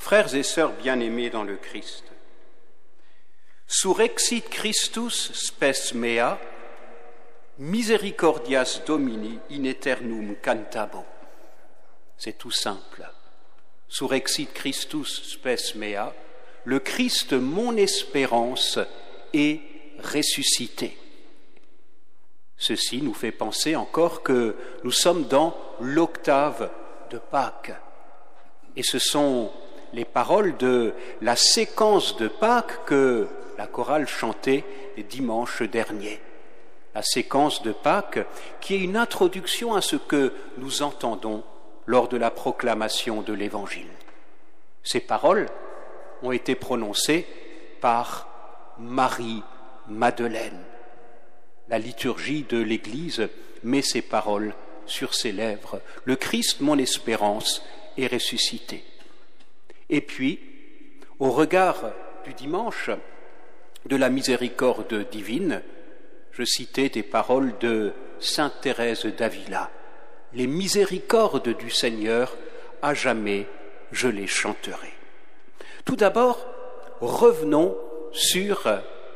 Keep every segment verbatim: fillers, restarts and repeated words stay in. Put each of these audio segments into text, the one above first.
Frères et sœurs bien-aimés dans le Christ, surrexit Christus spes mea, misericordias Domini in aeternum cantabo. C'est tout simple. Surrexit Christus spes mea, le Christ, mon espérance, est ressuscité. Ceci nous fait penser encore que nous sommes dans l'octave de Pâques. Et ce sont les paroles de la séquence de Pâques que la chorale chantait dimanche dernier. La séquence de Pâques qui est une introduction à ce que nous entendons lors de la proclamation de l'Évangile. Ces paroles ont été prononcées par Marie-Madeleine. La liturgie de l'Église met ces paroles sur ses lèvres. Le Christ, mon espérance, est ressuscité. Et puis, au regard du dimanche de la miséricorde divine, je citais des paroles de sainte Thérèse d'Avila. Les miséricordes du Seigneur, à jamais je les chanterai. Tout d'abord, revenons sur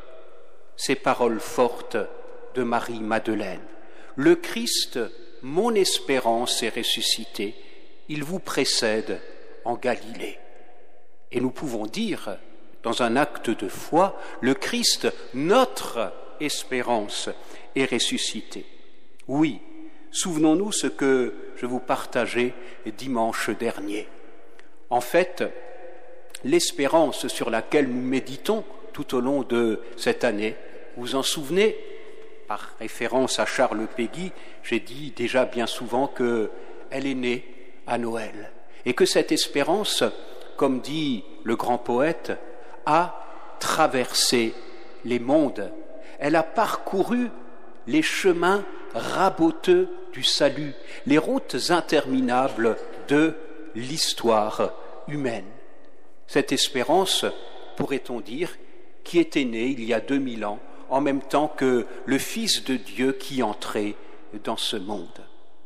ces paroles fortes de Marie-Madeleine. Le Christ, mon espérance, est ressuscité. Il vous précède en Galilée. Et nous pouvons dire, dans un acte de foi, le Christ, notre espérance, est ressuscité. Oui, souvenons-nous ce que je vous partageais dimanche dernier. En fait, l'espérance sur laquelle nous méditons tout au long de cette année, vous vous en souvenez, par référence à Charles Péguy, j'ai dit déjà bien souvent qu'elle est née à Noël et que cette espérance, comme dit le grand poète, a traversé les mondes. Elle a parcouru les chemins raboteux du salut, les routes interminables de l'histoire humaine. Cette espérance, pourrait-on dire, qui était née il y a deux mille ans, en même temps que le Fils de Dieu qui entrait dans ce monde.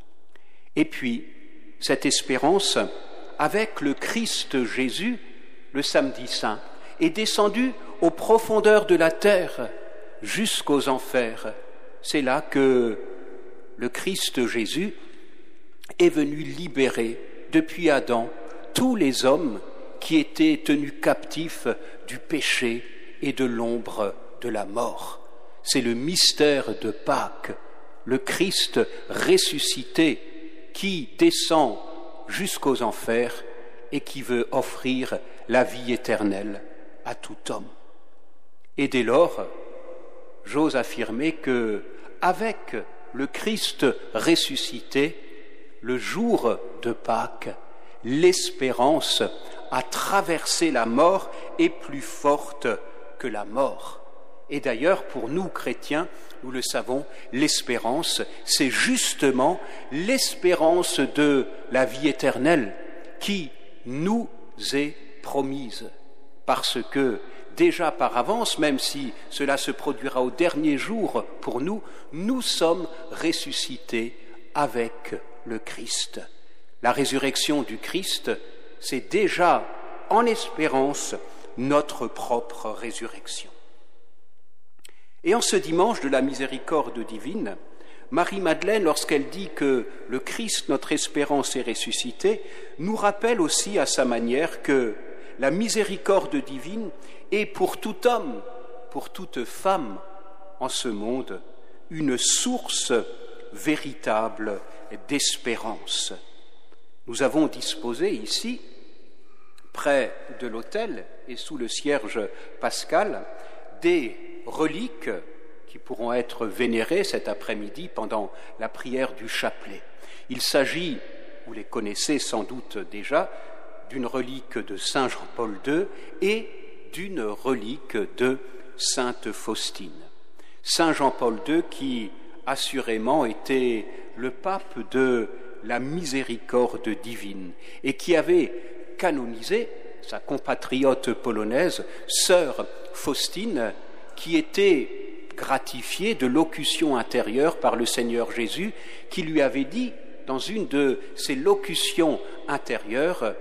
Et puis, cette espérance, avec le Christ Jésus, le samedi saint, est descendue aux profondeurs de la terre, jusqu'aux enfers. C'est là que le Christ Jésus est venu libérer, depuis Adam, tous les hommes qui étaient tenus captifs du péché et de l'ombre de la mort. C'est le mystère de Pâques, le Christ ressuscité qui descend jusqu'aux enfers et qui veut offrir la vie éternelle à tout homme. Et dès lors, j'ose affirmer que, avec le Christ ressuscité, le jour de Pâques, l'espérance à traverser la mort est plus forte que la mort. Et d'ailleurs, pour nous chrétiens, nous le savons, l'espérance, c'est justement l'espérance de la vie éternelle qui nous est promise. Parce que, déjà par avance, même si cela se produira au dernier jour pour nous, nous sommes ressuscités avec le Christ. La résurrection du Christ, c'est déjà, en espérance, notre propre résurrection. Et en ce dimanche de la miséricorde divine, Marie-Madeleine, lorsqu'elle dit que le Christ, notre espérance, est ressuscité, nous rappelle aussi à sa manière que la miséricorde divine est pour tout homme, pour toute femme en ce monde, une source véritable d'espérance. Nous avons disposé ici, près de l'autel et sous le cierge pascal, des reliques qui pourront être vénérées cet après-midi pendant la prière du chapelet. Il s'agit, vous les connaissez sans doute déjà, d'une relique de saint Jean-Paul deux et d'une relique de sainte Faustine. Saint Jean-Paul deux qui, assurément, était le pape de la miséricorde divine et qui avait canonisé sa compatriote polonaise, sœur Faustine, qui était gratifiée de locutions intérieures par le Seigneur Jésus, qui lui avait dit, dans une de ses locutions intérieures, «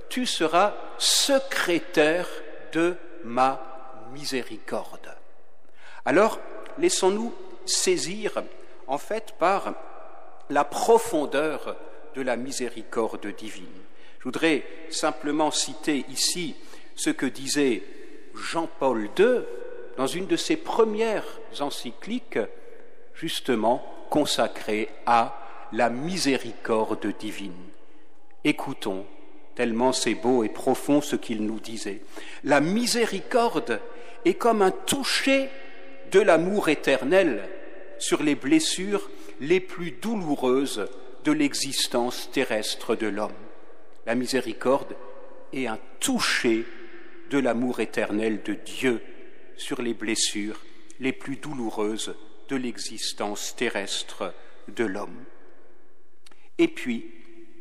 tu seras secrétaire de ma miséricorde. Alors, laissons-nous saisir, en fait, par la profondeur de la miséricorde divine. Je voudrais simplement citer ici ce que disait Jean-Paul deux dans une de ses premières encycliques, justement consacrée à la miséricorde divine. Écoutons, tellement c'est beau et profond ce qu'il nous disait. La miséricorde est comme un toucher de l'amour éternel sur les blessures les plus douloureuses de l'existence terrestre de l'homme. La miséricorde est un toucher de l'amour éternel de Dieu sur les blessures les plus douloureuses de l'existence terrestre de l'homme. Et puis,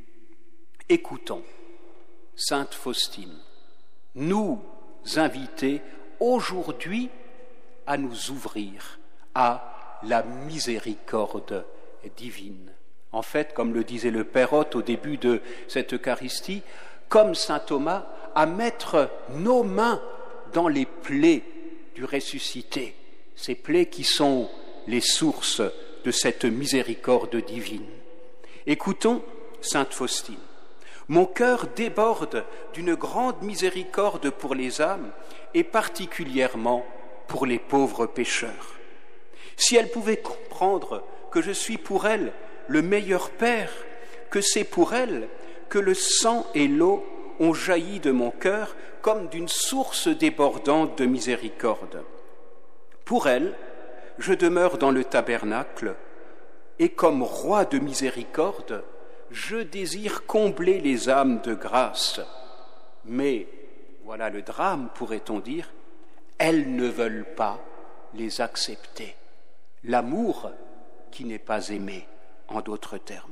écoutons Sainte Faustine nous inviter aujourd'hui à nous ouvrir à la miséricorde divine. En fait, comme le disait le Père Hôte au début de cette Eucharistie, comme saint Thomas, à mettre nos mains dans les plaies du ressuscité, ces plaies qui sont les sources de cette miséricorde divine. Écoutons sainte Faustine. Mon cœur déborde d'une grande miséricorde pour les âmes et particulièrement pour les pauvres pécheurs. Si elle pouvait comprendre que je suis pour elle le meilleur Père, que c'est pour elle que le sang et l'eau ont jailli de mon cœur comme d'une source débordante de miséricorde. Pour elle, je demeure dans le tabernacle et comme roi de miséricorde, je désire combler les âmes de grâce. Mais, voilà le drame, pourrait-on dire, elles ne veulent pas les accepter. L'amour qui n'est pas aimé, en d'autres termes.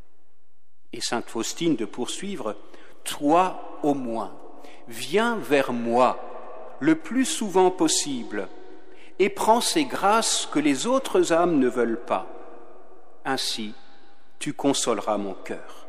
Et sainte Faustine de poursuivre, toi au moins, viens vers moi le plus souvent possible et prends ces grâces que les autres âmes ne veulent pas. Ainsi, tu consoleras mon cœur.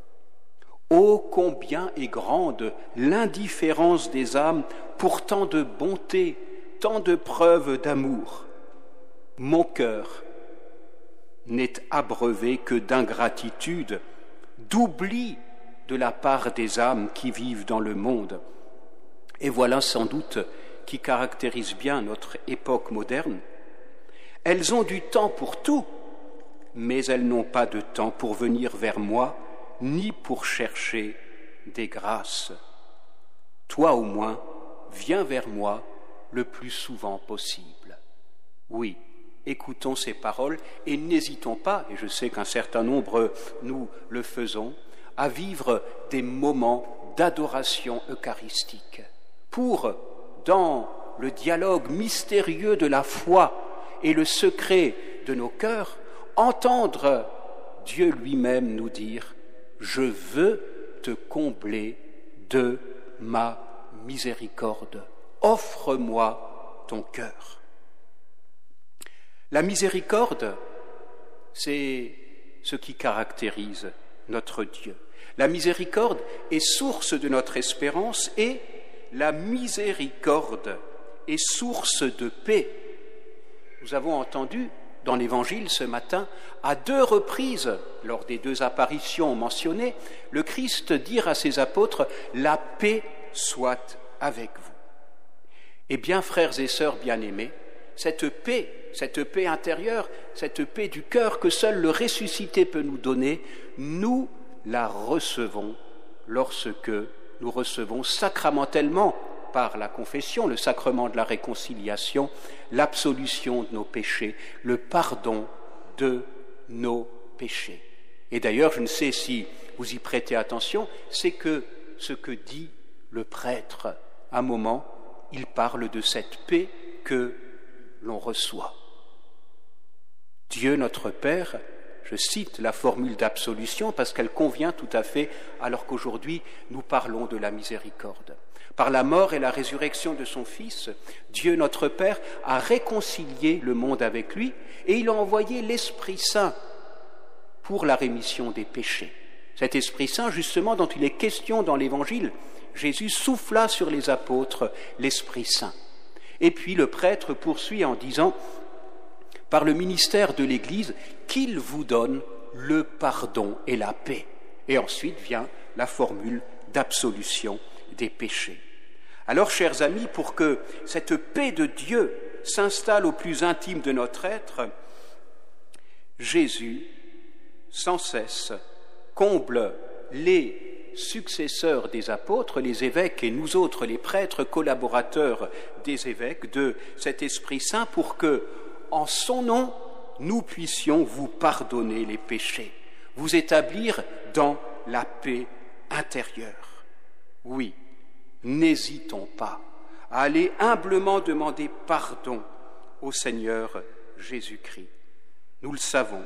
Ô combien est grande l'indifférence des âmes pour tant de bonté, tant de preuves d'amour. Mon cœur n'est abreuvé que d'ingratitude, d'oubli de la part des âmes qui vivent dans le monde. Et voilà sans doute qui caractérise bien notre époque moderne. Elles ont du temps pour tout, mais elles n'ont pas de temps pour venir vers moi, ni pour chercher des grâces. Toi au moins, viens vers moi le plus souvent possible. Oui, écoutons ces paroles et n'hésitons pas, et je sais qu'un certain nombre nous le faisons, à vivre des moments d'adoration eucharistique pour, dans le dialogue mystérieux de la foi et le secret de nos cœurs, entendre Dieu lui-même nous dire « Je veux te combler de ma miséricorde. Offre-moi ton cœur. » La miséricorde, c'est ce qui caractérise notre Dieu. La miséricorde est source de notre espérance et la miséricorde est source de paix. Nous avons entendu dans l'Évangile ce matin, à deux reprises, lors des deux apparitions mentionnées, le Christ dire à ses apôtres « La paix soit avec vous ». Eh bien, frères et sœurs bien-aimés, cette paix, cette paix intérieure, cette paix du cœur que seul le ressuscité peut nous donner, nous la recevons lorsque nous recevons sacramentellement, par la confession, le sacrement de la réconciliation, l'absolution de nos péchés, le pardon de nos péchés. Et d'ailleurs, je ne sais si vous y prêtez attention, c'est que ce que dit le prêtre, à un moment, il parle de cette paix que l'on reçoit. Dieu notre Père, je cite la formule d'absolution parce qu'elle convient tout à fait alors qu'aujourd'hui nous parlons de la miséricorde. Par la mort et la résurrection de son Fils, Dieu notre Père a réconcilié le monde avec lui et il a envoyé l'Esprit Saint pour la rémission des péchés. Cet Esprit Saint, justement, dont il est question dans l'Évangile, Jésus souffla sur les apôtres l'Esprit Saint. Et puis le prêtre poursuit en disant, par le ministère de l'Église, qu'il vous donne le pardon et la paix. Et ensuite vient la formule d'absolution des péchés. Alors, chers amis, pour que cette paix de Dieu s'installe au plus intime de notre être, Jésus, sans cesse, comble les successeurs des apôtres, les évêques et nous autres, les prêtres collaborateurs des évêques, de cet Esprit Saint pour que, en son nom, nous puissions vous pardonner les péchés, vous établir dans la paix intérieure. Oui, n'hésitons pas à aller humblement demander pardon au Seigneur Jésus-Christ. Nous le savons,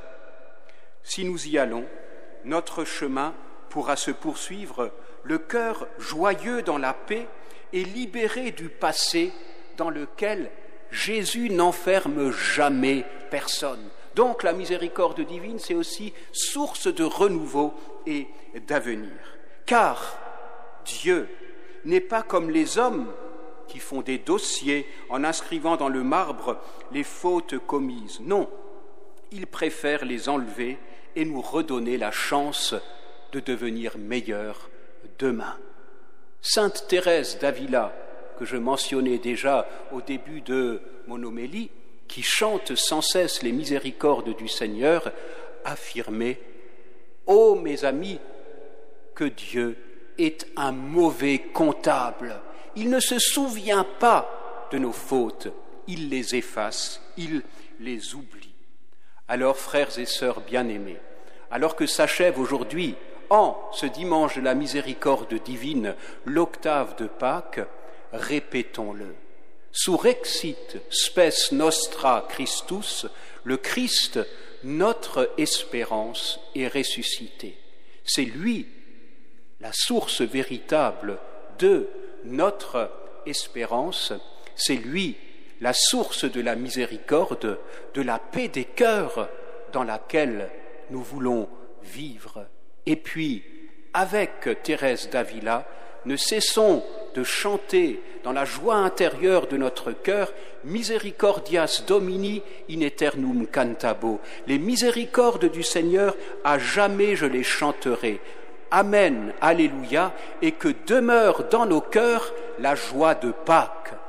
si nous y allons, notre chemin pourra se poursuivre, le cœur joyeux dans la paix et libéré du passé dans lequel Jésus n'enferme jamais personne. Donc la miséricorde divine, c'est aussi source de renouveau et d'avenir. Car Dieu n'est pas comme les hommes qui font des dossiers en inscrivant dans le marbre les fautes commises. Non, il préfère les enlever et nous redonner la chance de devenir meilleurs demain. Sainte Thérèse d'Avila, que je mentionnais déjà au début de mon homélie, qui chante sans cesse les miséricordes du Seigneur, affirmait « Ô mes amis, que Dieu est un mauvais comptable. Il ne se souvient pas de nos fautes, il les efface, il les oublie. » Alors, frères et sœurs bien-aimés, alors que s'achève aujourd'hui, en ce dimanche de la miséricorde divine, l'octave de Pâques, répétons-le. Surrexit spes nostra Christus, le Christ, notre espérance, est ressuscité. C'est lui, la source véritable de notre espérance, c'est lui, la source de la miséricorde, de la paix des cœurs dans laquelle nous voulons vivre. Et puis, avec Thérèse d'Avila, ne cessons de chanter dans la joie intérieure de notre cœur « Misericordias Domini in aeternum cantabo ». Les miséricordes du Seigneur, à jamais je les chanterai. Amen, Alléluia, et que demeure dans nos cœurs la joie de Pâques.